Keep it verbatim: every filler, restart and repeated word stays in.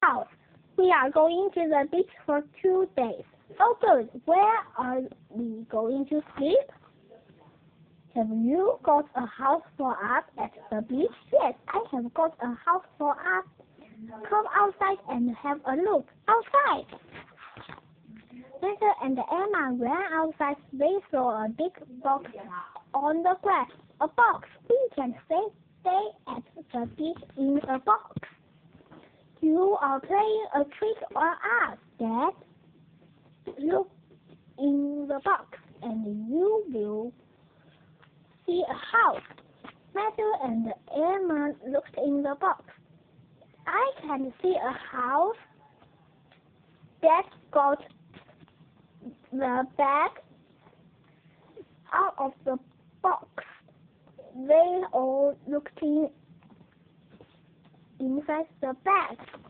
house. We are going to the beach for two days. Oh good, where are we going to sleep? Have you got a house for us at the beach? Yes, I have got a house for us. Come outside and have a look. Outside! Peter and Emma ran outside. They saw a big box on the grass. A box. We can stay, stay at the beach in a box. You are playing a trick on us, Dad. Look in the box and you will see a house. Matthew and Emma looked in the box. I can see a house. Dad got the bag out of the box. They all looked in inside the bag.